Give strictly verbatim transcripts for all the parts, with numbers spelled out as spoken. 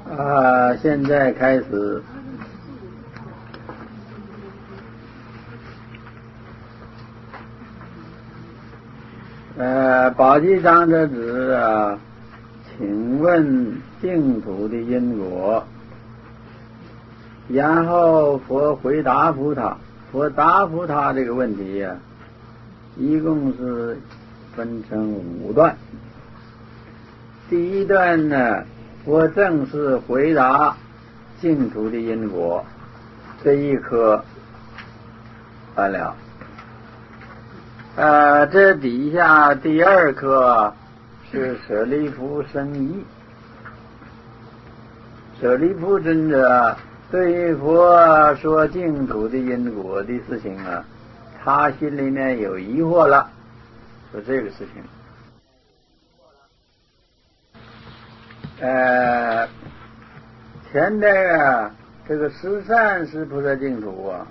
啊，现在开始。呃，宝积长者子啊，请问净土的因果。然后佛回答复他，佛答复他这个问题呀、啊，一共是分成五段。第一段呢，我正式回答净土的因果，这一课完了。呃，这底下第二课是舍利弗生疑。舍利弗尊者对于佛说净土的因果的事情啊，他心里面有疑惑了，说这个事情。呃，前边啊，这个十善是菩萨净土啊，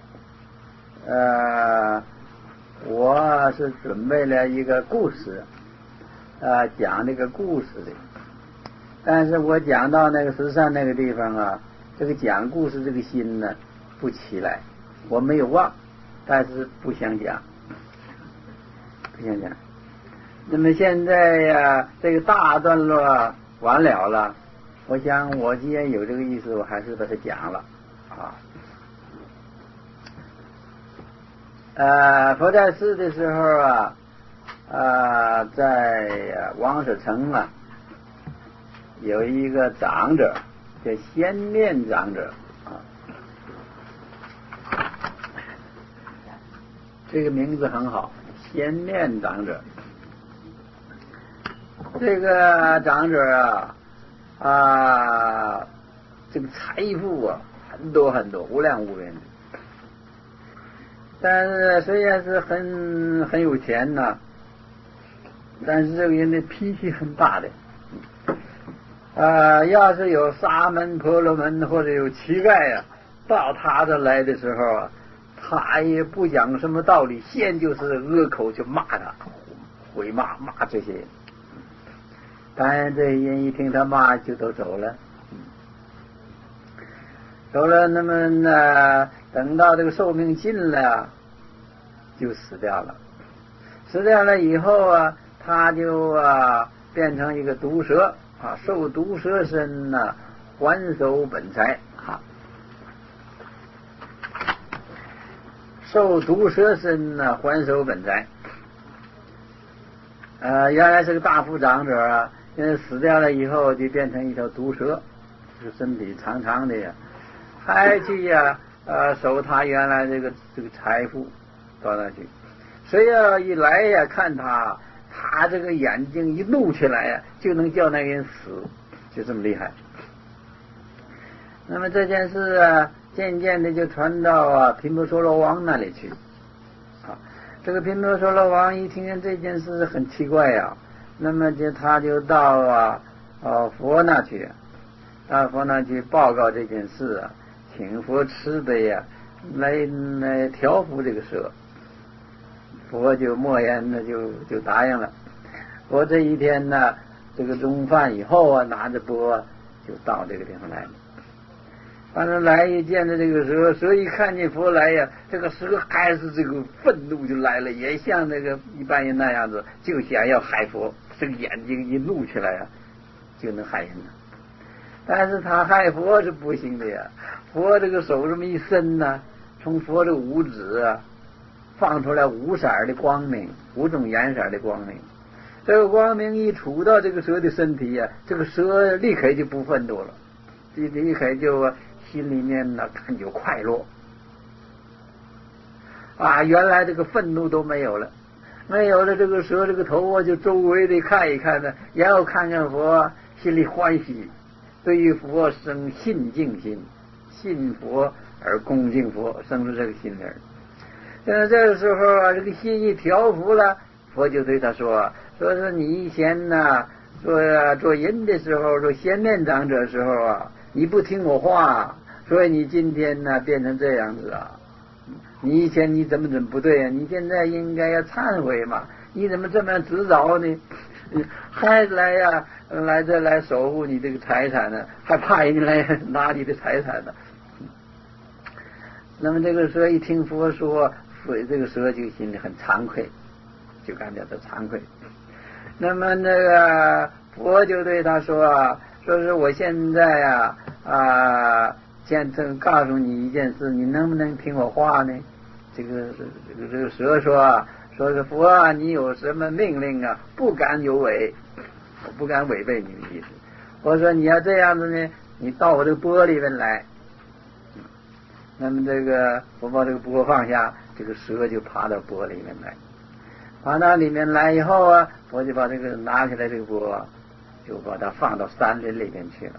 呃，我是准备了一个故事，呃，讲这个故事的。但是我讲到那个十善那个地方啊，这个讲故事这个心呢不起来，我没有忘，但是不想讲，不想讲。那么现在呀、啊，这个大段落完了了，我想我既然有这个意思，我还是把它讲了啊。呃，佛在世的时候啊，呃，在王舍城啊，有一个长者叫先面长者啊，这个名字很好，先面长者。这个长者啊啊，这个财富啊很多很多，无量无边的。但是虽然是很很有钱呐、啊，但是这个人的脾气很大的。呃，要是有沙门、婆罗门或者有乞丐呀、啊，到他这来的时候啊，他也不讲什么道理，先就是恶口就骂他，回骂骂这些人。当然，这些人一听他骂，就都走了。走了，那么呢，等到这个寿命尽了，就死掉了。死掉了以后啊，他就啊变成一个毒蛇。啊，受毒蛇身呢、啊，还守本财啊。受毒蛇身呢、啊，还守本财。呃，原来是个大富长者啊，因为死掉了以后就变成一条毒蛇，这个身体长长的呀，还去呀呃守他原来这个这个财富到那去。谁要一来呀看他。他这个眼睛一怒起来呀、啊，就能叫那个人死，就这么厉害。那么这件事啊，渐渐的就传到啊频婆娑罗王那里去。啊，这个频婆娑罗王一听见这件事很奇怪呀、啊，那么就他就到啊啊佛那去，到佛那去报告这件事啊，请佛慈悲呀、啊，来来调伏这个蛇。佛就默然的就就答应了。佛这一天呢，这个中饭以后啊，拿着钵就到这个地方来了。反正来一见着这个蛇，蛇一看见佛来呀，这个蛇还是这个愤怒就来了，也像那个一般人那样子，就想要害佛。这个眼睛一怒起来呀，就能害人了。但是他害佛是不行的呀，佛这个手这么一伸呢，从佛的五指啊。放出来五色的光明，五种颜色的光明。这个光明一触到这个蛇的身体呀、啊，这个蛇立刻就不愤怒了，立刻就心里面呢感觉快乐。啊，原来这个愤怒都没有了，没有了。这个蛇这个头啊，就周围的看一看呢，然后看看佛，心里欢喜，对于佛生信敬心，信佛而恭敬佛，生出这个心来。呃，这个时候啊，这个心一调伏了，佛就对他说：“说是你以前呢，做做人的时候，做先面长者的时候啊，你不听我话，所以你今天呢变成这样子啊。你以前你怎么怎么不对啊？你现在应该要忏悔嘛？你怎么这么样执着呢？ 还来呀、啊，来这来守护你这个财产呢，还怕人家来拿你的财产呢。那么这个蛇一听佛说，这个蛇就心里很惭愧，就感觉到惭愧。那么那个佛就对他说，说是我现在呀啊，现在告诉你一件事，你能不能听我话呢？这个这个这个蛇说，说是佛啊，你有什么命令啊，不敢有违，我不敢违背你的意思。我说你要这样子呢，你到我这个钵里面来。那么这个我把这个钵放下，这个蛇就爬到钵里面来。爬到里面来以后啊，我就把这个拿起来这个钵，就把它放到山林里面去了。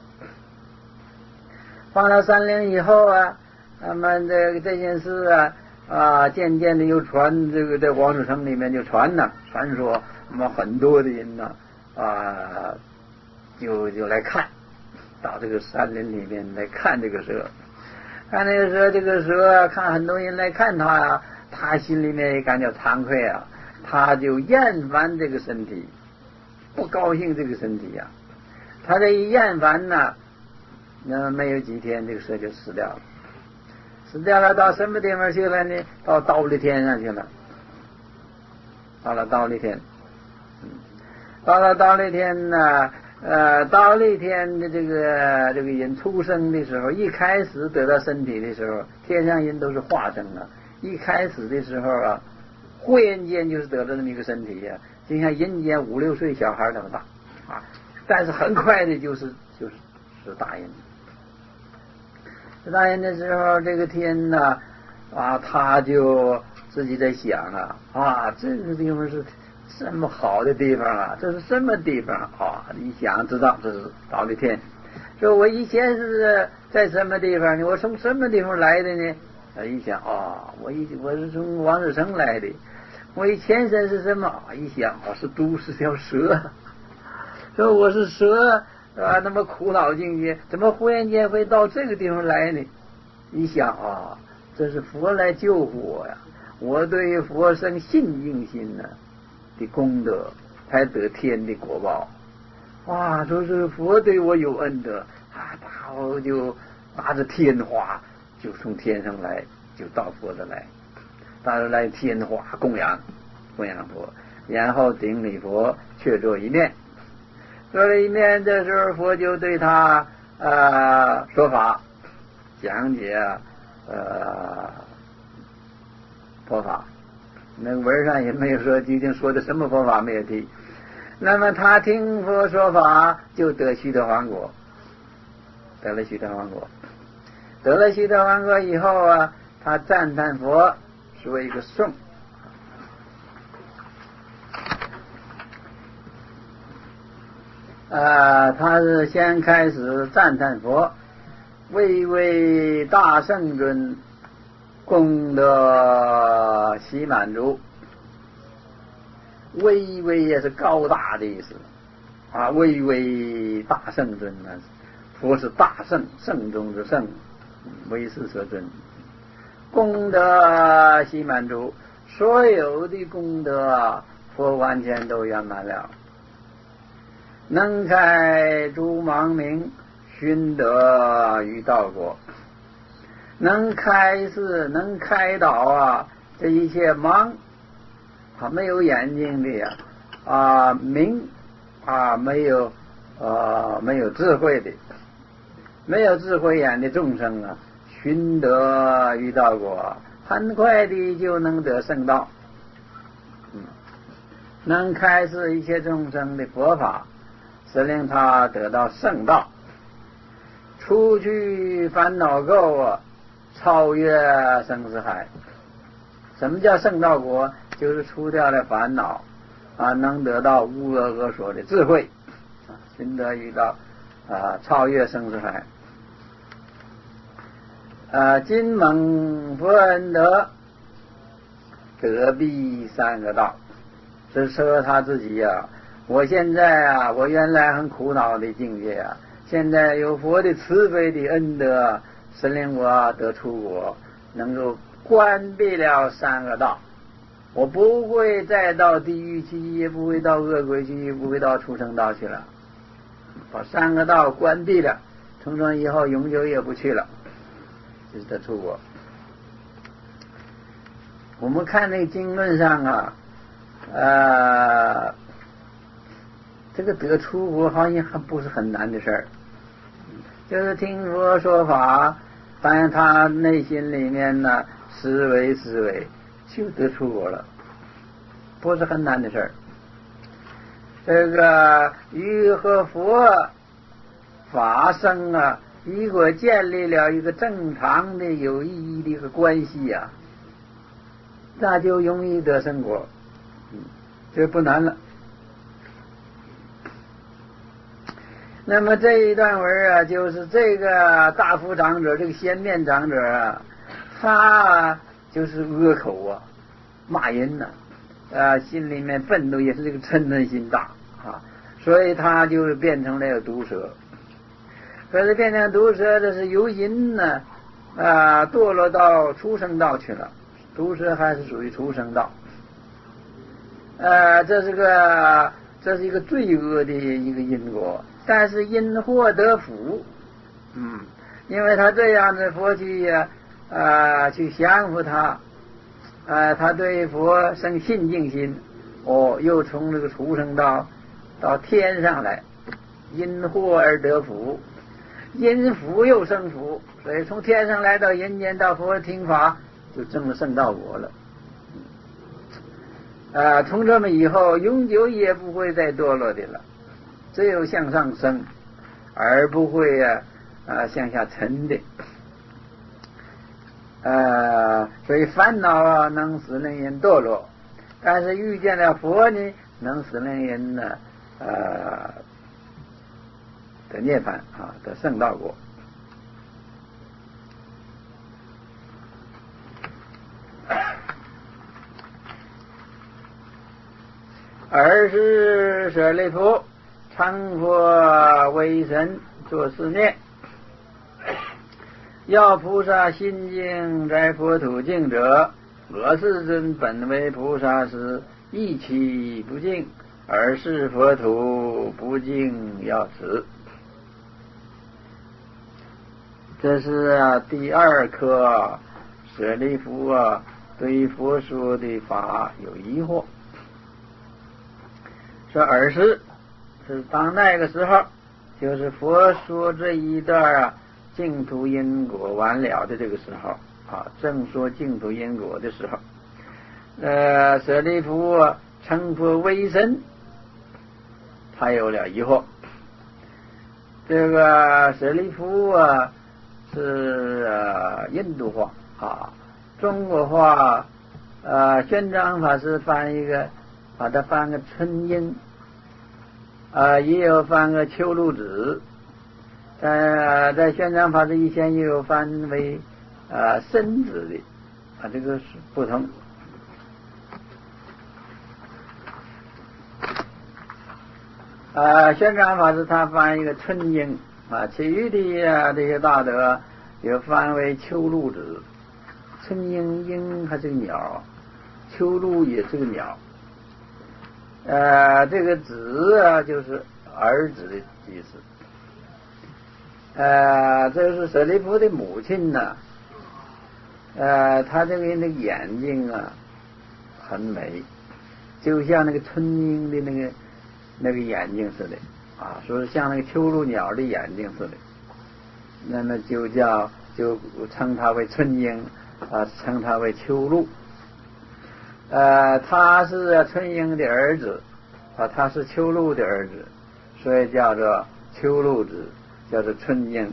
放到山林以后啊，那么这个这件事啊啊，渐渐的又传，这个在王子城里面就传了，传说那么很多的人呢啊，就就来看，到这个山林里面来看这个蛇。看那个蛇，这个蛇看很多人来看他呀、啊，他心里面也感觉惭愧啊，他就厌烦这个身体，不高兴这个身体呀、啊。他这一厌烦呢，那没有几天，这个蛇就死掉了。死掉了，到什么地方去了呢？到忉利天上去了。到了忉利天，嗯，到了忉利天呢。呃，忉利天的这个这个人出生的时候，一开始得到身体的时候，天上人都是化生的。一开始的时候啊，忽然间就是得到这么一个身体呀、啊，就像人间五六岁小孩那么大啊，但是很快的就是就是是大人。是大人的时候，这个天呢啊，他就自己在想啊啊，这个地方是这么好的地方啊，这是什么地方啊？一想知道这是忉利天。说我以前是在什么地方呢？我从什么地方来的呢？他一想啊，我一我是从王子城来的。我以前身是什么？一想啊，是都是条蛇。说我是蛇啊，那么苦恼境界，怎么忽然间会到这个地方来呢？一想啊，这是佛来救我呀！我对佛生信敬心呢、啊。的功德才得天的果报，哇！说是佛对我有恩德啊，他就拿着天花就从天上来，就到佛这来，到这来天花供养供养佛，然后顶礼佛，却坐一面，坐了一面。这时候佛就对他呃说法，讲解呃佛法。那个文上也没有说究竟说的什么佛法没有提。那么他听佛说法，就得须陀洹果，得了须陀洹果，得了须陀洹果以后啊，他赞叹佛，说一个颂。呃，他是先开始赞叹佛，巍巍大圣尊，功德喜满足。巍巍也是高大的意思啊，巍巍大圣尊呢，佛是大圣，圣中之圣，为世所尊。功德喜满足，所有的功德佛完全都圆满了。能开诸盲明，寻得于道果。能开是能开导啊，这一切盲，他没有眼睛的呀，啊明啊没有啊没有智慧的，没有智慧眼的众生啊，寻得于道果，很快的就能得圣道。嗯，能开示一切众生的佛法，使令他得到圣道，除去烦恼垢啊，超越生死海。什么叫圣道果？就是除掉了烦恼啊，能得到无我我所的智慧啊，寻得于道啊，超越生死海。啊，今蒙佛恩德，得必三个道。是说他自己呀、啊，我现在啊，我原来很苦恼的境界啊，现在有佛的慈悲的恩德，使令我得出国，能够关闭了三个道。 我不会再到地狱去，也不会到恶鬼去，也不会到畜生道去了，把三个道关闭了，从这以后永久也不去了，就是得出国。我们看那个经论上啊，呃，这个得出国好像还不是很难的事儿，就是听佛说法，但他内心里面呢思维思维就得出国了，不是很难的事儿。这个与和佛法生啊，如果建立了一个正常的有意义的一个关系啊，那就容易得生果，嗯，这不难了。那么这一段文啊，就是这个大福长者，这个先面长者啊，他就是恶口啊，骂人呢、啊，啊，心里面愤怒，也是这个嗔恨心大啊，所以他就变成了毒蛇。可是变成毒蛇，这是由因呢啊堕落到畜生道去了。毒蛇还是属于畜生道，呃，这是个这是一个罪恶的一个因果，但是因祸得福，嗯，因为他这样的佛去呀，啊，去降服他，啊，他对佛生信敬心，哦，又从这个畜生道到天上来，因祸而得福，因福又生福，所以从天上来到人间到佛听法。就证了圣道果了，啊，从这么以后永久也不会再堕落的了，只有向上升，而不会啊啊向下沉的，啊，所以烦恼啊能使人人堕落，但是遇见了佛呢，能使人人呢啊得涅槃啊得圣道果。二是舍利弗，称佛为神，作是念：要菩萨心经在佛土净者，何世尊本为菩萨时，一期不净，而是佛土不净要止。这是啊第二课，舍利弗啊对佛说的法有疑惑。说尔时是当那个时候，就是佛说这一段啊净土因果完了的这个时候啊，正说净土因果的时候，呃，舍利弗啊称佛为神，他有了疑惑。这个舍利弗啊是、呃、印度话啊，中国话呃宣章法师翻一个，把它翻个春英。啊，也有翻个秋露子，呃，在宣章法师以前也有翻为啊身子的，啊，这个是不同。啊，宣章法师他翻一个春英啊，其余的啊这些大德有翻为秋露子。春英英还是个鸟，秋露也是个鸟。呃，这个子啊，就是儿子的意思。呃，这是舍利弗的母亲呢、啊。呃，他这个人的眼睛啊，很美，就像那个春莺的那个那个眼睛似的啊，说是像那个秋鹭鸟的眼睛似的。那么就叫就称他为春莺啊，称他为秋鹭。呃，他是春莺的儿子啊，他是秋露的儿子，所以叫做秋露子，叫做春莺。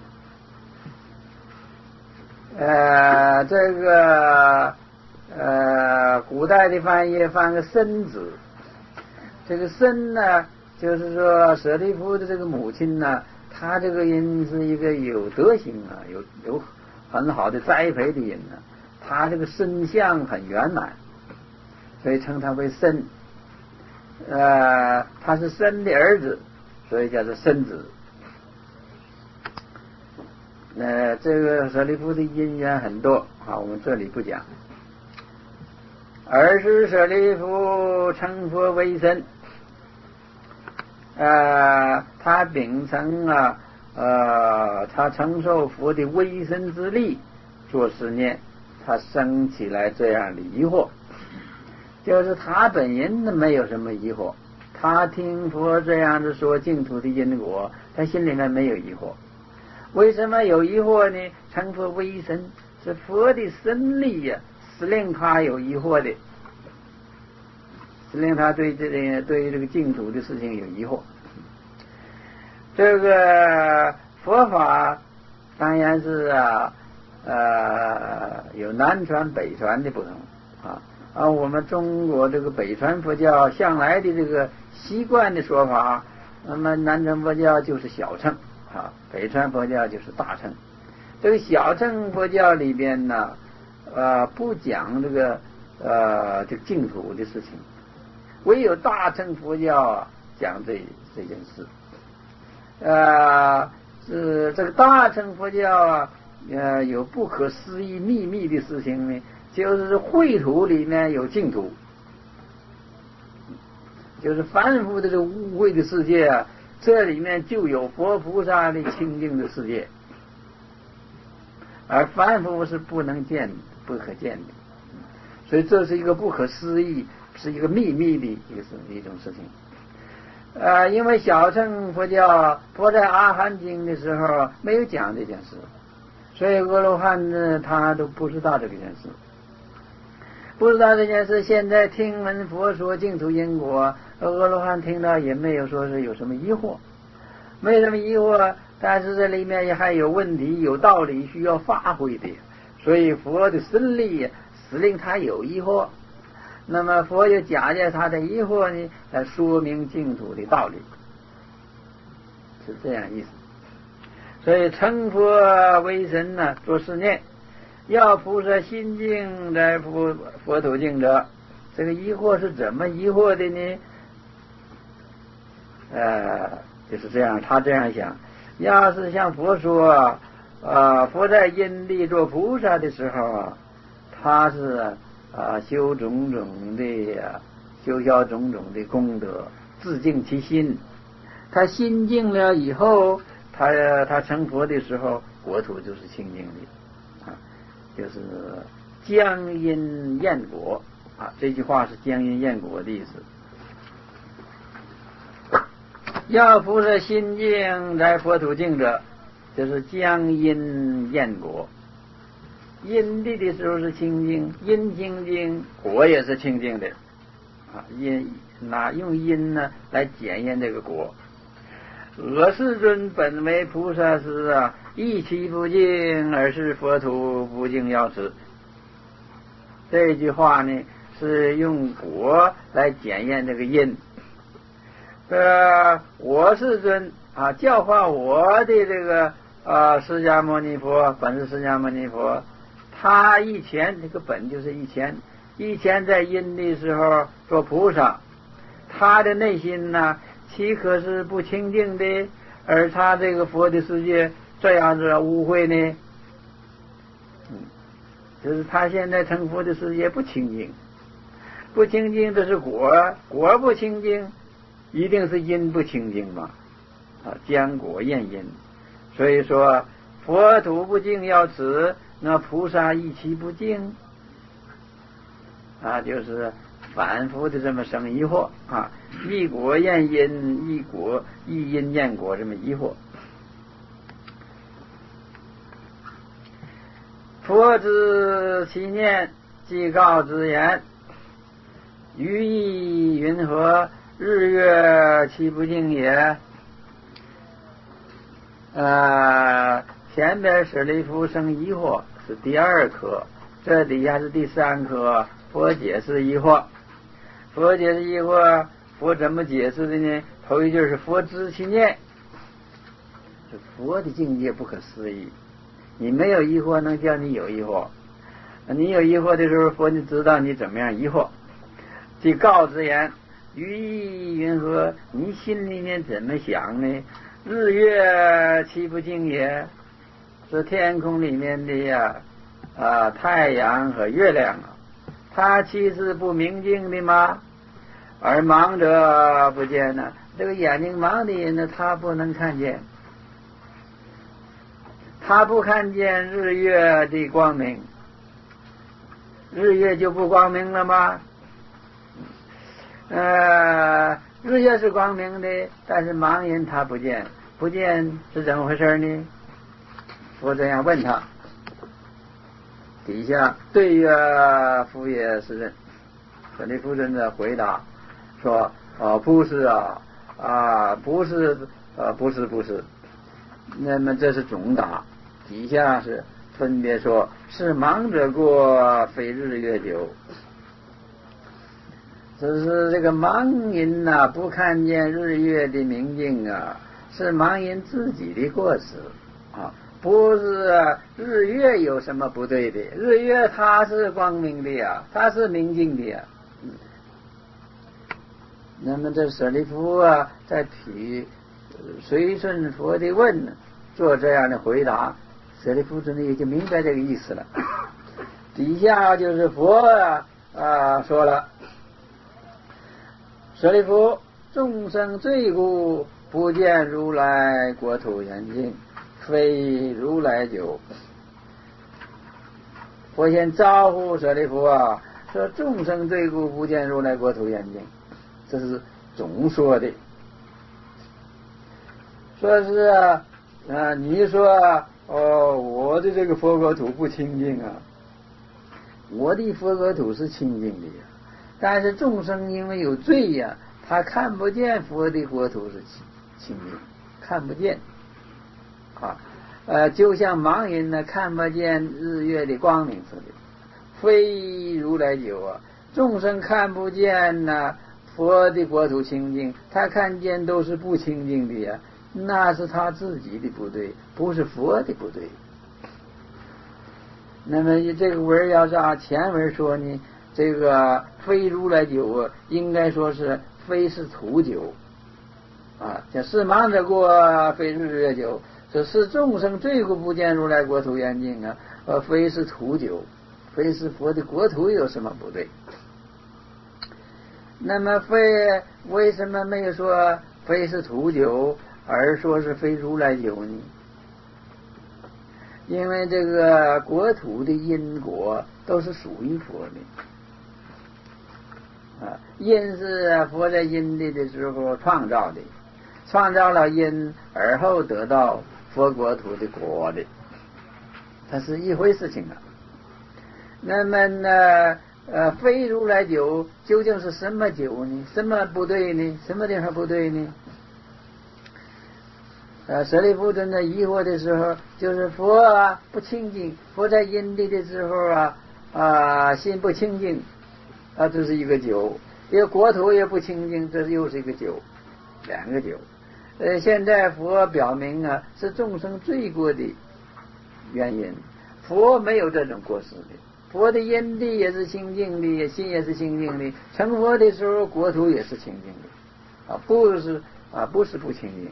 呃，这个呃，古代的翻译翻个申子，这个申呢，就是说舍利弗的这个母亲呢，她这个人是一个有德行啊，有有很好的栽培的人呢、啊，她这个身相很圆满。所以称他为申，呃，他是申的儿子，所以叫做申子。呃，这个舍利弗的因缘很多啊，我们这里不讲。 二是舍利弗成佛为身，呃，他秉承啊，呃，他承受佛的威身之力做实念，他生起来这样的疑惑，就是他本人没有什么疑惑，他听佛这样子说净土的因果，他心里面没有疑惑。为什么有疑惑呢？成佛为身，是佛的身力呀、啊，使令他有疑惑的，使令他对这个对这个净土的事情有疑惑。这个佛法当然是啊，呃，有南传北传的不同啊。啊，我们中国这个北传佛教向来的这个习惯的说法，那么南传佛教就是小乘啊，北传佛教就是大乘。这个小乘佛教里边呢，呃，不讲这个呃这个净土的事情，唯有大乘佛教啊讲这这件事。呃，是这个大乘佛教啊，呃，有不可思议秘密的事情呢，就是秽土里面有净土，就是凡夫的这个污秽的世界啊，这里面就有佛菩萨的清净的世界，而凡夫是不能见、不可见的，所以这是一个不可思议，是一个秘密的一个是一种事情。呃，因为小乘佛教佛在阿含经的时候没有讲这件事，所以阿罗汉呢他都不知道这件事，不知道这件事。现在听闻佛说净土因果，阿罗汉听到也没有说是有什么疑惑，没什么疑惑，但是这里面也还有问题、有道理需要发挥的，所以佛的身力使令他有疑惑。那么佛就假借他的疑惑呢，来说明净土的道理，是这样意思。所以成佛为身呢，做实念，要菩萨心境在佛佛土境者，这个疑惑是怎么疑惑的呢？呃，就是这样，他这样想：要是像佛说，呃，佛在因地做菩萨的时候啊，他是。啊，修种种的啊，修消种种的功德，自净其心。他心净了以后，他他成佛的时候，国土就是清净的，啊，就是江阴焰果啊。这句话是江阴焰果的意思。要菩萨心净在佛土净者，就是江阴焰果。因地的时候是清净，因清净，果也是清净的，啊，因拿用因呢来检验这个果。我世尊本为菩萨师啊，一其不净，而是佛土不净要此。这句话呢是用果来检验这个因。呃，我世尊啊，教化我的这个啊释迦牟尼佛，本是释迦牟尼佛。他以前这个本就是以前，以前在因的时候做菩萨，他的内心呢，岂可是不清净的？而他这个佛的世界这样子污秽呢？嗯，就是他现在成佛的世界不清净，不清净这是果，果不清净，一定是因不清净嘛？啊，将果验因，所以说佛土不净要此。那菩萨一其不净啊，就是反复的这么生疑惑啊，一果验因，一果一因验果，这么疑惑。佛知其念，即告之言：于意云何？日月其不净也。呃。前边舍利弗生疑惑是第二科，这底下是第三科。佛解释疑惑，佛解释疑惑，佛怎么解释的呢？头一句是佛知其念，这佛的境界不可思议。你没有疑惑，能叫你有疑惑？你有疑惑的时候，佛就知道你怎么样疑惑。即告之言：于意云何？你心里面怎么想呢？日月其不净也。是天空里面的呀，啊，太阳和月亮啊， 他岂是不明镜的吗？而盲者不见呢？这个眼睛盲的人呢，他不能看见，他不看见日月的光明，日月就不光明了吗？呃，日月是光明的，但是盲人他不见，不见是怎么回事呢？我这样问他，底下对曰夫也是人。舍利弗尊者回答说：哦，不是啊，啊，不是，呃，不是，不是。那么这是总答，底下是分别说是盲者过，非日月久。只是这个盲人呐、啊，不看见日月的明镜啊，是盲人自己的过失啊，不是日月有什么不对的。日月它是光明的呀，它是明镜的呀。嗯，那么这舍利弗啊，在体随顺佛的问，做这样的回答，舍利弗尊者也就明白这个意思了。底下就是佛啊啊说了。舍利弗，众生罪故，不见如来国土严净，非如来久。佛先招呼舍利弗啊，说众生罪故，不见如来国土严净，这是总说的。说是啊，啊你说哦，我的这个佛国土不清净啊，我的佛国土是清净的呀。但是众生因为有罪呀，他看不见佛的国土是清清净，看不见啊。呃，就像盲人呢看不见日月的光明似的，非如来久啊。众生看不见呢佛的国土清净，他看见都是不清净的呀，那是他自己的不对，不是佛的不对。那么这个文要是按前文说呢，这个非如来久啊，应该说是非是土久啊，叫是盲者过，非日月久。这是众生罪故，不见如来国土严净啊，呃，非是土久，非是佛的国土有什么不对？那么非为什么没有说非是土久，而说是非如来久呢？因为这个国土的因果都是属于佛的啊，因是佛在因地的时候创造的，创造了因，而后得到佛国土的果的，它是一回事情啊。那么呢，呃，非如来久究竟是什么久呢？什么不对呢？什么地方不对呢？呃，舍利弗尊者疑惑的时候，就是佛啊不清净，佛在因地的时候啊啊心不清净啊，这是一个酒；一个国土也不清净，这又是一个酒，两个酒。呃，现在佛表明啊，是众生罪过的原因，佛没有这种过失的，佛的因地也是清净的，心也是清净的，成佛的时候国土也是清净的啊，不是啊不是不清净。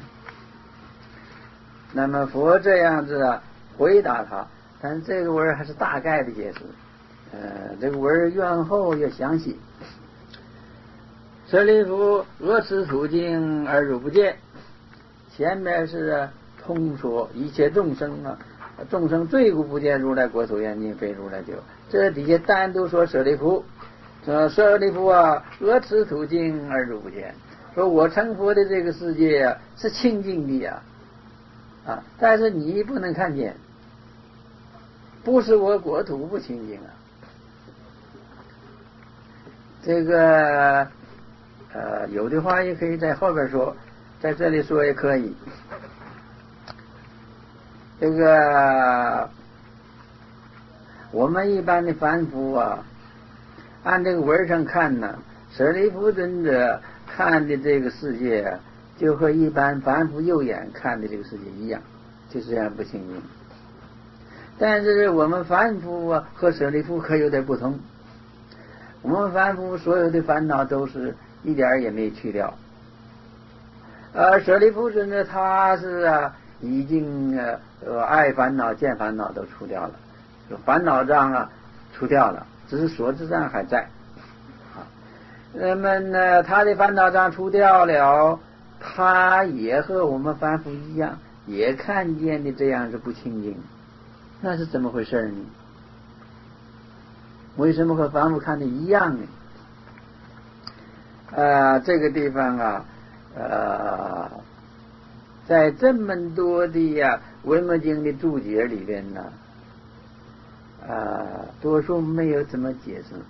那么佛这样子啊回答他，但是这个文还是大概的解释，呃，这个文越后越详细。舍利弗，恶此土境而汝不见。前面是通说一切众生啊，众生罪故不见如来国土严净，非如来久。这底下单独说舍利弗，说舍利弗啊，恶此土境而汝不见。说我成佛的这个世界啊是清净的呀。啊！但是你不能看见，不是我国土不清净啊。这个呃，有的话也可以在后边说，在这里说也可以。这个我们一般的凡夫啊，按这个文上看呢，舍利弗尊者看的这个世界啊，就和一般凡夫右眼看的这个世界一样，就是这样不清净。但是我们凡夫啊和舍利弗可有点不同，我们凡夫所有的烦恼都是一点也没去掉，而舍利弗尊者他是啊已经呃爱烦恼见烦恼都除掉了，烦恼障啊除掉了， 只是所知障还在。啊，那么呢，他的烦恼障除掉了，他也和我们凡夫一样，也看见的这样是不清净，那是怎么回事呢？为什么和凡夫看的一样呢？呃，这个地方啊，呃，在这么多的呀《维摩经》的注解里边呢，呃，多数没有怎么解释。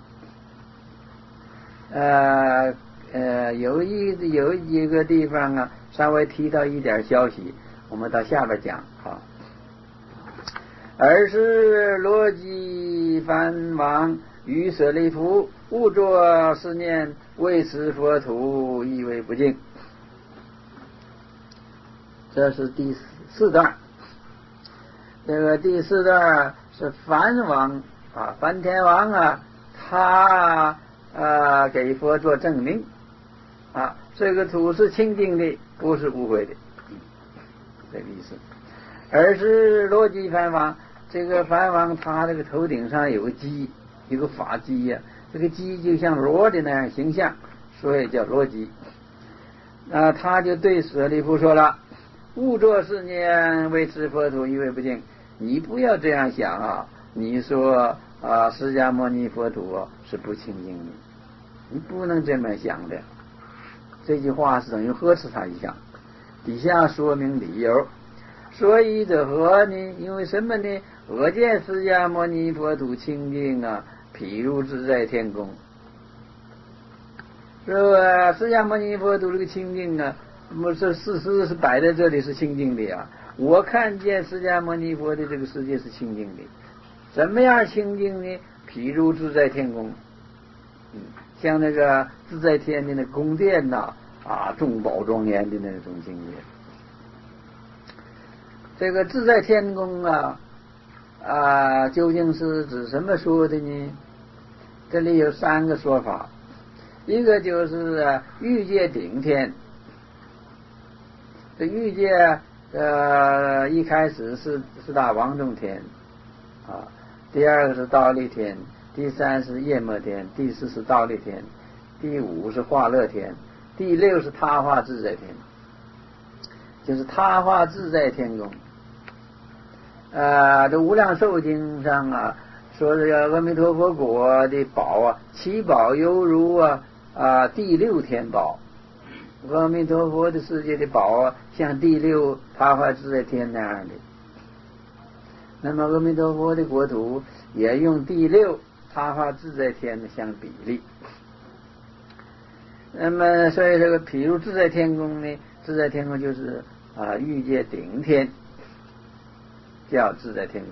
呃呃，有一有一个地方啊，稍微提到一点消息，我们到下边讲啊。尔时罗辑梵王于舍利弗，勿作是念，为此佛土，亦为不敬。这是第四段。这个第四段是梵王啊，梵天王啊，他呃给佛做证明啊，这个土是清净的，不是污秽的，这个意思。而是罗辑梵王，这个梵王他这个头顶上有个鸡，有个法鸡呀、啊，这个鸡就像螺的那样形象，所以叫罗辑。那他就对舍利弗说了：勿作是念，为此佛土，亦为不敬。你不要这样想啊！你说啊，释迦牟尼佛土、啊、是不清净的，你不能这么想的。这句话是等于呵斥他一下，底下说明理由。所以者何呢？因为什么呢？我见释迦牟尼佛土清净啊，譬如自在天宫。说、啊、释迦牟尼佛土这个清净啊，不是事实是摆在这里是清净的呀。我看见释迦牟尼佛的这个世界是清净的，怎么样清净呢？譬如自在天宫，嗯，像那个自在天的那宫殿呐、啊，啊，众宝庄严的那种境界。这个自在天宫啊，啊，究竟是指什么说的呢？这里有三个说法，一个就是啊，欲界顶天。这欲界呃，一开始是四大王众天啊，第二个是忉利天，第三是夜摩天，第四是忉利天，第五是化乐天，第六是他化自在天，就是他化自在天宫。呃，这无量寿经上啊，说这个阿弥陀佛国的宝啊，七宝犹如啊啊第六天宝。阿弥陀佛的世界的宝啊，像第六他化自在天那样的。那么阿弥陀佛的国土也用第六他化自在天的相比例。那么所以这个譬如自在天宫呢，自在天宫就是啊欲界顶天，叫自在天宫。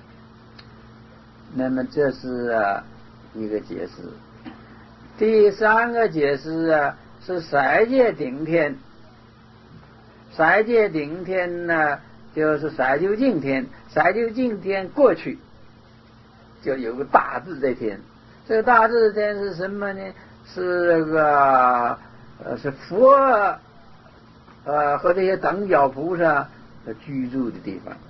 那么这是啊一个解释。第三个解释啊，是色界顶天。色界顶天呢，就是色究竟天，色究竟天过去就有个大自在天。这个大自在天是什么呢？是那个呃是佛呃和这些等觉菩萨居住的地方。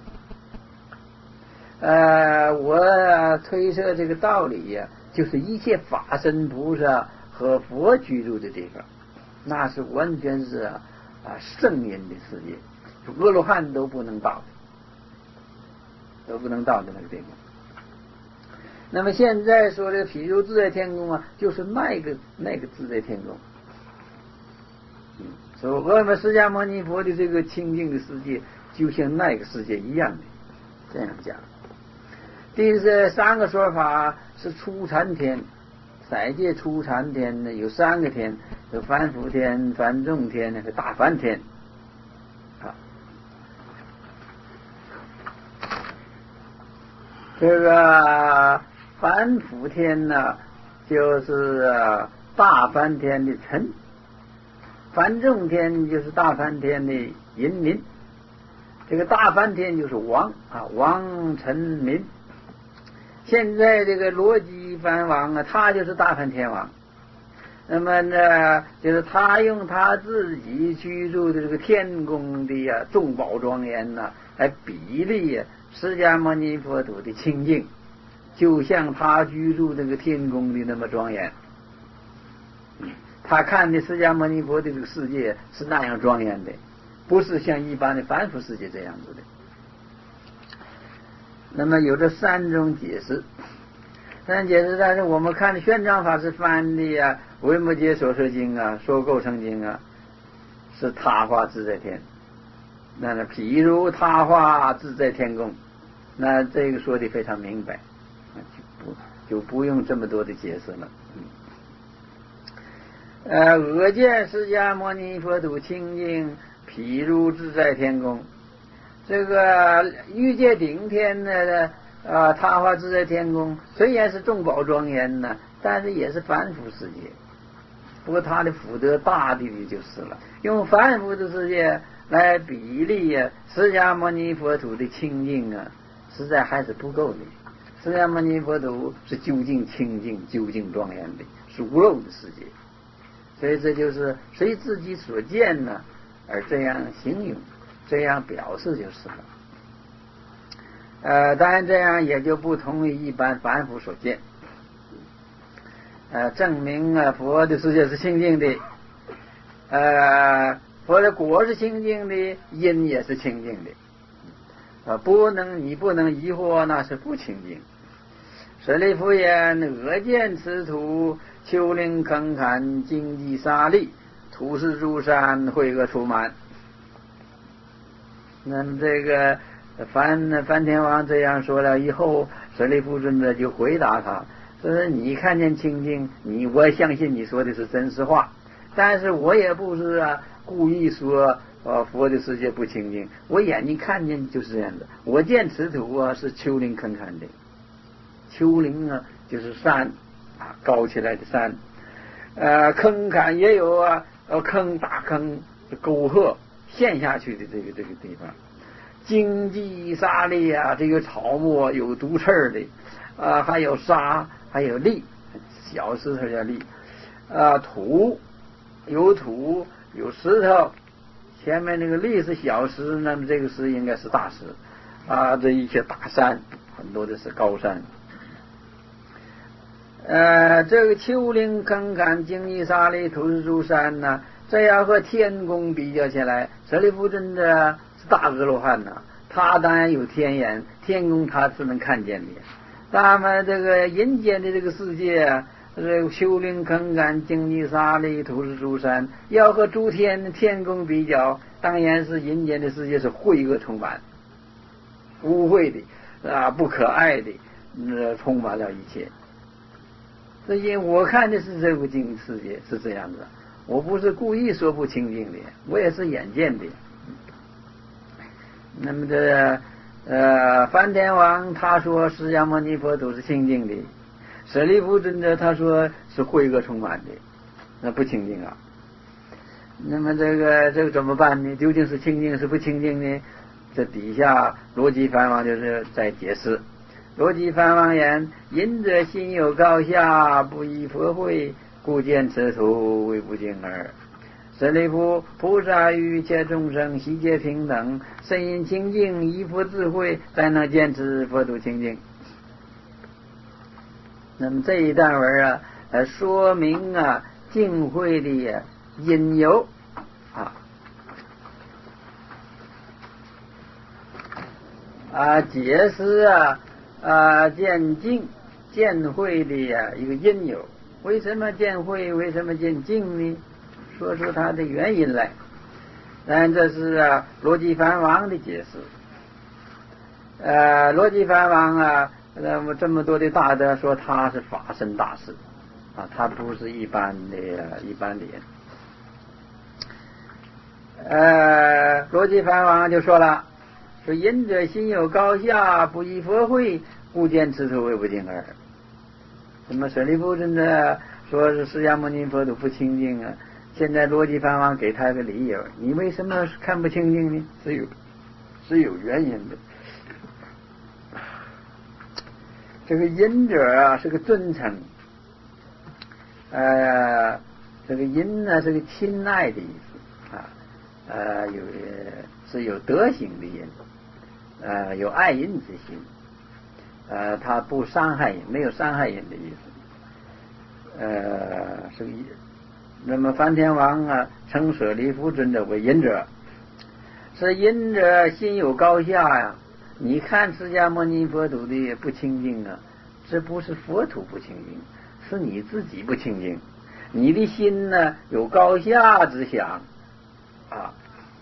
呃，我推测这个道理呀、啊，就是一切法身菩萨和佛居住的地方，那是完全是啊圣人的世界，阿罗汉都不能到的，都不能到的那个地方。那么现在说这个譬如自在天宫啊，就是那个那个自在天宫。嗯，所以我们释迦牟尼佛的这个清净的世界，就像那个世界一样的，这样讲。第三个说法是初禅天，色界初禅天呢有三个天，有梵辅天、梵众天和大梵天。啊，这个梵辅天呢，就是大梵天的臣；梵众天就是大梵天的人民。这个大梵天就是王啊，王臣民。现在这个罗辑梵王啊，他就是大梵天王。那么呢，就是他用他自己居住的这个天宫的呀、啊、众宝庄严呐、啊，来比例呀、啊、释迦牟尼佛土的清净就像他居住那个天宫的那么庄严。他看的释迦牟尼佛的这个世界是那样庄严的，不是像一般的凡夫世界这样子的。那么有这三种解释，三种解释，但是我们看的玄奘法师翻的呀，《维摩诘所说经》啊，《说构成经》啊，是他化自在天。那那譬如他化自在天宫，那这个说的非常明白，就不就不用这么多的解释了。嗯。呃，我见释迦牟尼佛土清净，譬如自在天宫。这个欲界顶天的啊，他化自在天宫，虽然是众宝庄严呢，但是也是凡夫世界。不过他的福德大的就是了，用凡夫的世界来比例呀，释迦牟尼佛土的清净啊，实在还是不够的。释迦牟尼佛土是究竟清净、究竟庄严的属肉的世界。所以这就是随自己所见呢而这样形容，这样表示就是了。呃，当然这样也就不同于一般凡夫所见。呃，证明啊佛的世界是清净的，呃，佛的果是清净的，因也是清净的。啊，不能你不能疑惑那是不清净。舍利弗言：我见此土，丘陵坑坎，荆棘沙砾，土石诸山，秽恶充满。那么这个梵梵天王这样说了以后，舍利弗尊者就回答他说：你看见清净，你我相信你说的是真实话，但是我也不是啊故意说呃佛的世界不清净，我眼睛看见就是这样的。我见此土啊是丘陵坑坎的，丘陵啊就是山啊，高起来的山，呃坑坎也有啊，呃坑大坑沟壑陷下去的这个这个地方，荆棘沙砾啊，这个草木有毒刺的啊、呃，还有沙，还有砾，小石头叫砾啊，土有土有石头，前面那个砾是小石，那么这个石应该是大石啊，这一些大山，很多的是高山。呃，这个丘陵坑坎，荆棘沙砾，土石诸山呢，这要和天宫比较起来，舍利弗尊者是大阿罗汉呐，他当然有天眼，天宫他是能看见的。那么这个阴间的这个世界，这个丘陵坑坎，荆棘沙砾，土石诸山，要和诸天天宫比较，当然是阴间的世界是秽恶充满，污秽的啊，不可爱的，呃，充满了一切。所以我看的是这部经世界是这样的，我不是故意说不清净的，我也是眼见的。那么这呃梵天王他说释迦牟尼佛都是清净的，舍利弗尊者他说是秽恶充满的，那不清净啊。那么这个这个怎么办呢？究竟是清净是不清净呢？这底下逻辑梵王就是在解释。逻辑梵王言：因者心有高下，不依佛慧，故见此土为不净耳。舍利弗，菩萨与一切众生悉皆平等，身因清净，依佛智慧，才能见此佛土清净。那么这一段文啊，呃，说明啊净慧的因由啊啊，解释啊。啊，见净见慧的呀、啊、一个因由，为什么见慧？为什么见净呢？说出它的原因来。当然这是啊逻辑梵王的解释。呃，逻辑梵王啊，那么这么多的大德说他是法身大士啊，他不是一般的、啊、一般的人。呃，逻辑梵王就说了。说因者心有高下，不依佛慧，故见此土为不净耳。那么舍利弗尊者说是释迦牟尼佛土不清净啊，现在逻辑梵王给他个理由，你为什么看不清净呢？是有是有原因的。这个因者啊是个尊称，呃，这个因呢是个亲爱的意思啊，呃，有是有德行的因。呃，有爱因之心， 呃，它不伤害人，没有伤害人的意思。呃，是一。那么梵天王啊，称舍利弗尊者为隐者，是隐者心有高下呀。你看释迦牟尼佛土的不清净啊，这不是佛土不清净，是你自己不清净。你的心呢有高下之想啊。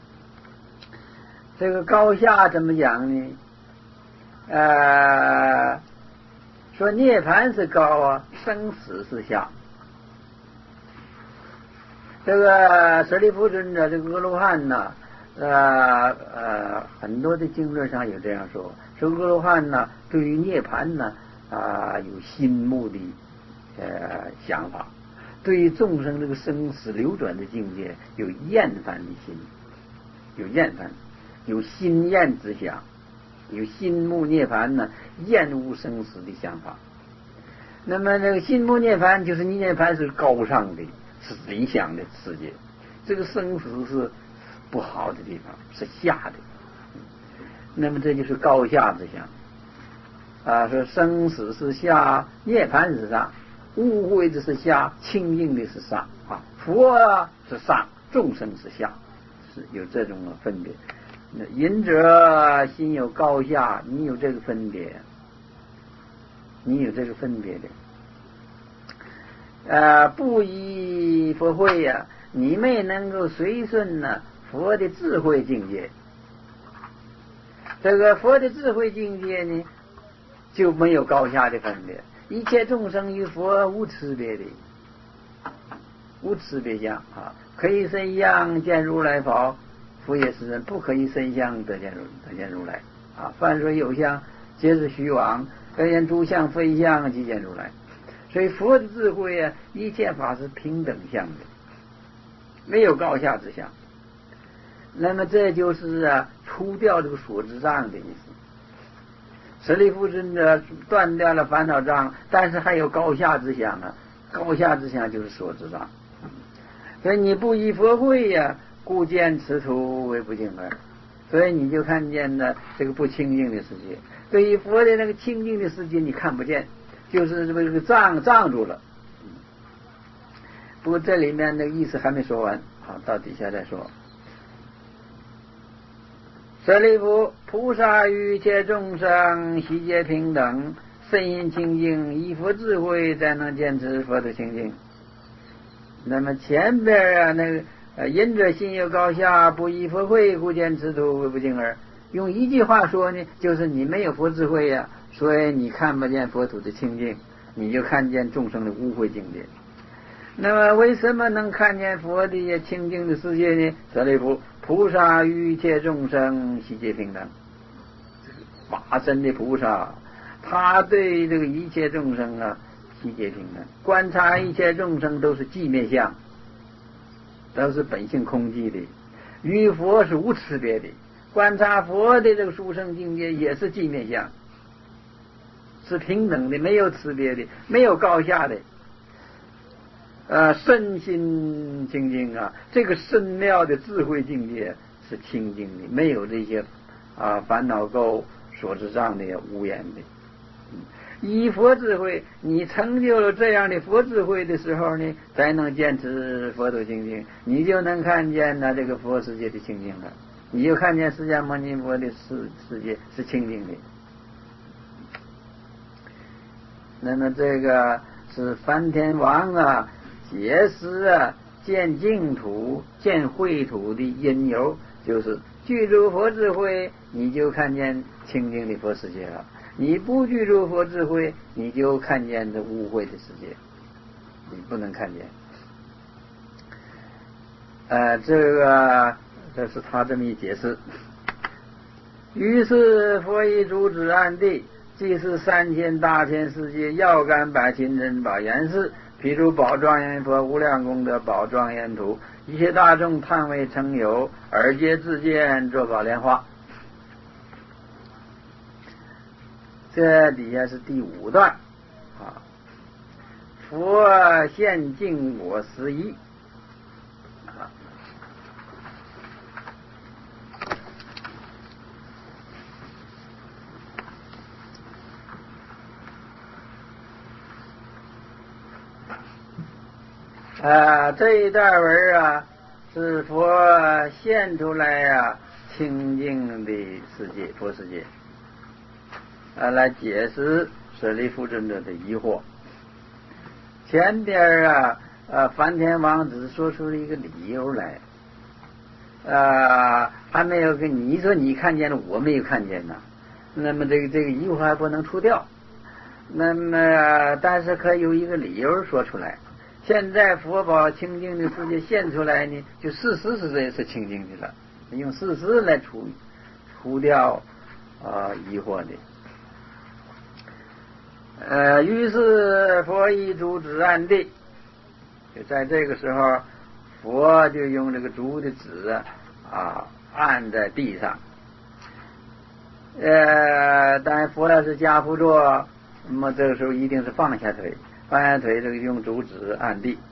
这个高下怎么讲呢？呃，说涅槃是高啊，生死是下。这个舍利弗尊者，这个阿罗汉呢，呃呃，很多的经论上有这样说，说阿罗汉呢，对于涅槃呢，啊、呃，有心目的呃想法，对于众生这个生死流转的境界有厌烦的心，有厌烦，有心厌之想，有心目涅槃呢，厌恶生死的想法。那么这个心目涅槃，就是涅槃是高尚的，是理想的世界，这个生死是不好的地方，是下的。那么这就是高下之想啊，说生死是下，涅槃是上，污秽的是下，清净的是上啊，佛是上，众生是下，是有这种分别。那隐者心有高下，你有这个分别，你有这个分别的。呃，不依佛慧呀、啊，你没能够随顺呢、啊、佛的智慧境界。这个佛的智慧境界呢，就没有高下的分别，一切众生与佛无差别的，无差别相啊。可以身相见如来宝，佛也是人；不可以身相得见如得见如来啊。凡说有相，皆是虚妄；得见诸相非相，即见如来。所以佛的智慧啊，一切法是平等相的，没有高下之相。那么这就是啊，除掉这个所知障的意思。舍利弗尊者断掉了烦恼障，但是还有高下之相啊，高下之相就是所知障。所以你不依佛慧呀、啊，故见此土为不净耳。所以你就看见了这个不清净的世界。对于佛的那个清净的世界，你看不见。就是这个障障住了，不过这里面的意思还没说完啊，到底下再说。舍利弗，菩萨与一切众生悉皆平等，身心清净，依佛智慧才能坚持佛的清净。那么前边啊那个呃，隐者心有高下，不依佛慧，故见此土为不净耳。用一句话说呢，就是你没有佛智慧呀、啊。所以你看不见佛土的清净，你就看见众生的污秽境界。那么为什么能看见佛的清净的世界呢？舍利弗，菩萨与一切众生悉皆平等。法身的菩萨，他对这个一切众生啊悉皆平等，观察一切众生都是寂灭相，都是本性空寂的，与佛是无差别的。观察佛的这个殊胜境界也是寂灭相，是平等的，没有差别的，没有高下的。呃，身心清净啊，这个深妙的智慧境界是清净的，没有这些啊烦恼垢所知障的污染的。嗯，以佛智慧，你成就了这样的佛智慧的时候呢，才能坚持佛土清净，你就能看见呢这个佛世界的清净了，你就看见释迦牟尼佛的世世界是清净的。那么这个是梵天王啊结识啊见净土见秽土的因由，就是具足佛智慧，你就看见清净的佛世界了；你不具足佛智慧，你就看见这污秽的世界，你不能看见。呃，这个这是他这么一解释。于是佛以主旨暗地，即是三千大千世界要干百千珍宝严饰，譬如宝庄严佛无量功德宝庄严图，一切大众叹为成有，而皆自见作宝莲花。这底下是第五段啊，佛现净果十一啊。 啊，这一段文啊，是佛现出来啊清净的世界，佛世界，啊，来解释舍利弗尊者的疑惑。前边啊，呃，梵天王只说出了一个理由来，呃，还没有跟你说你看见了，我没有看见呢，那么这个这个疑惑还不能除掉，那么但是可以有一个理由说出来。现在佛宝清净的世界现出来呢，就事实是这是清净的了，用事实来除除掉啊、呃、疑惑的。呃，于是佛以竹指按地，就在这个时候，佛就用这个竹的指啊按在地上。呃，但佛要是跏趺坐，那么这个时候一定是放下腿。放下腿，这个用竹指按地，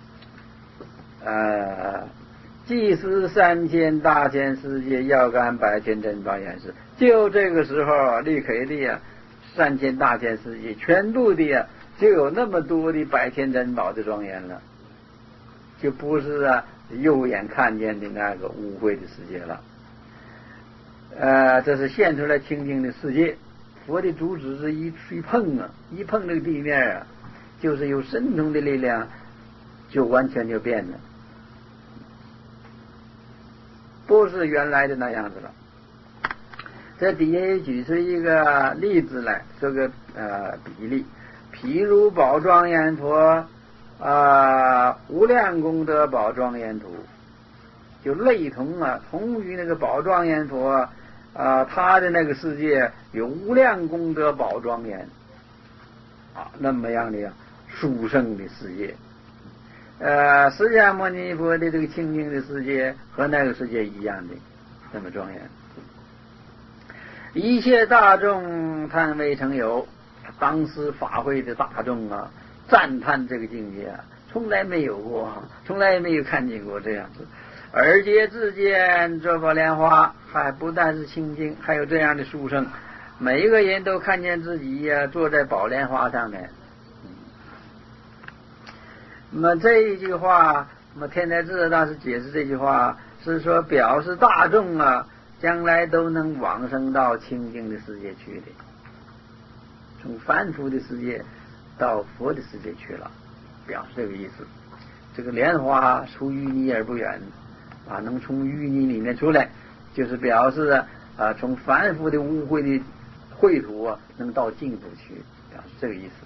呃，即是三千大千世界要干百千珍宝眼识，就这个时候立刻的啊，三千大千世界全部的啊，就有那么多的百千珍宝的庄严了，就不是啊肉眼看见的那个污秽的世界了。呃，这是现出来清净的世界。佛的竹指是一一碰啊，一碰这个地面啊，就是有神通的力量，就完全就变了，不是原来的那样子了。这底下也举出一个例子来，这个呃比例，譬如宝庄严佛啊、呃，无量功德宝庄严图，就类同啊，同于那个宝庄严佛啊、呃，他的那个世界有无量功德宝庄严啊，那么样的呀。殊胜的世界，呃，释迦牟尼佛的这个清净的世界和那个世界一样的，这么庄严。一切大众叹未曾有，当时法会的大众啊，赞叹这个境界啊，从来没有过，从来没有看见过这样子。而且自见这宝莲花，还不但是清净，还有这样的殊胜，每一个人都看见自己呀、啊、坐在宝莲花上面。那么这一句话，那么天台智大师解释这句话是说，表示大众啊，将来都能往生到清净的世界去的，从凡夫的世界到佛的世界去了，表示这个意思。这个莲花出淤泥而不染啊，能从淤泥里面出来，就是表示啊，啊从凡夫的污秽的秽土啊，能到净土去，表示这个意思。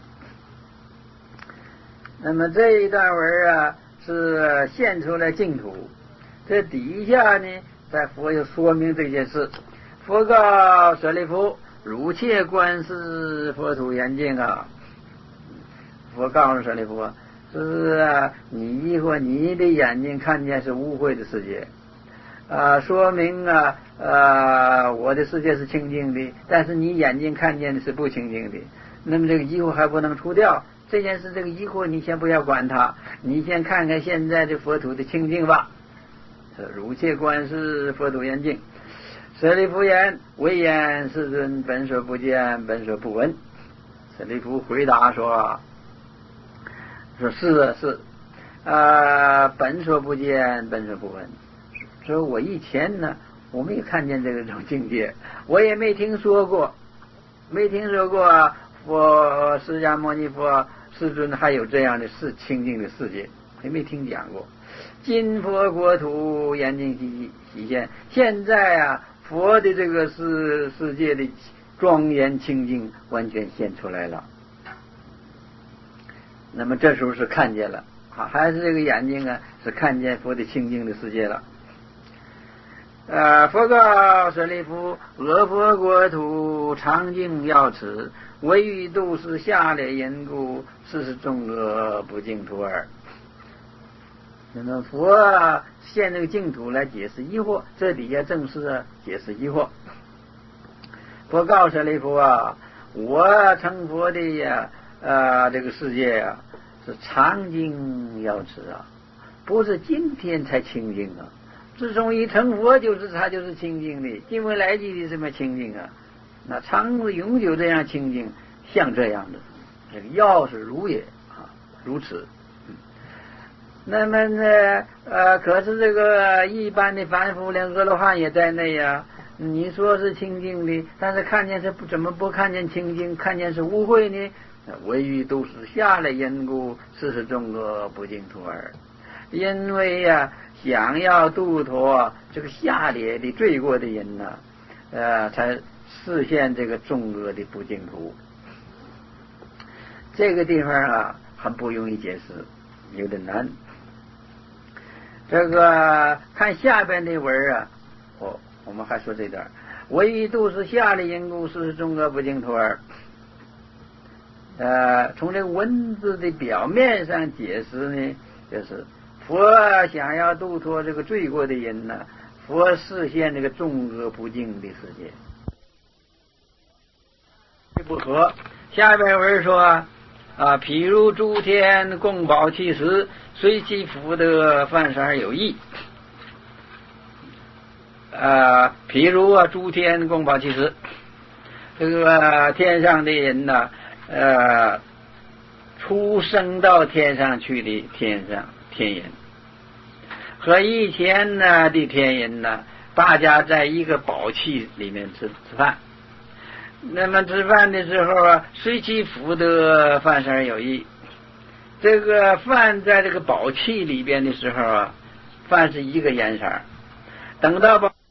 那么这一段文啊，是现出来净土。这底下呢，在佛又说明这件事。佛告舍利弗：汝切观视佛土严净啊！佛告诉舍利弗啊，是啊，你或你的眼睛看见是污秽的世界啊，说明啊，呃，我的世界是清净的，但是你眼睛看见的是不清净的。那么这个疑惑还不能除掉。这件事，这个疑惑你先不要管它，你先看看现在的佛土的清净吧。汝切观视佛土严净。舍利弗言：唯言世尊，本所不见，本所不闻。舍利弗回答说：说是啊是，啊、呃，本所不见，本所不闻。说我以前呢，我没有看见这个种境界，我也没听说过，没听说过佛释迦牟尼佛世尊还有这样的世清净的世界，还没听讲过。今佛国土严净悉悉现，现在啊，佛的这个世世界的庄严清净完全现出来了。那么这时候是看见了啊，还是这个眼睛啊，是看见佛的清净的世界了。呃，佛告舍利弗：阿佛国土常净要此，唯欲度是下列因故，是是众恶不净土耳。那么佛啊，现这个净土来解释疑惑，这底下正是解释疑惑。佛告舍利弗啊，我成佛的呀，呃，这个世界啊，是常净要持啊，不是今天才清净啊。自从一成佛，就是他就是清净的，今未来际的什么清净啊？那常永久这样清净，像这样的，这个要是如也啊，如此。 那么呢，呃，可是这个一般的凡夫，连阿罗汉也在内呀。你说是清净的，但是看见是不怎么不看见清净，看见是污秽呢？唯于都是下的因故，世事众恶不净土耳。因为呀、啊，想要度脱这个下列的罪过的人呢、啊，呃，才实现这个众恶的不净土。这个地方啊，很不容易解释，有点难。这个看下边的文啊，我我们还说这段，唯一度是下的因故，是众恶不净土耳。呃，从这个文字的表面上解释呢，就是佛想要度脱这个罪过的人呢，佛实现这个众恶不净的世界。不合，下边文说啊，譬如诸天供宝器时，随其福德犯事而有益。啊，譬如啊，诸天供宝器时，这个天上的人呢，呃，出生到天上去的天上天人，和以前呢的天人呢，大家在一个宝器里面吃吃饭。那么吃饭的时候啊，随其福德饭事而有益。这个饭在这个宝器里边的时候啊，饭是一个颜色，等到宝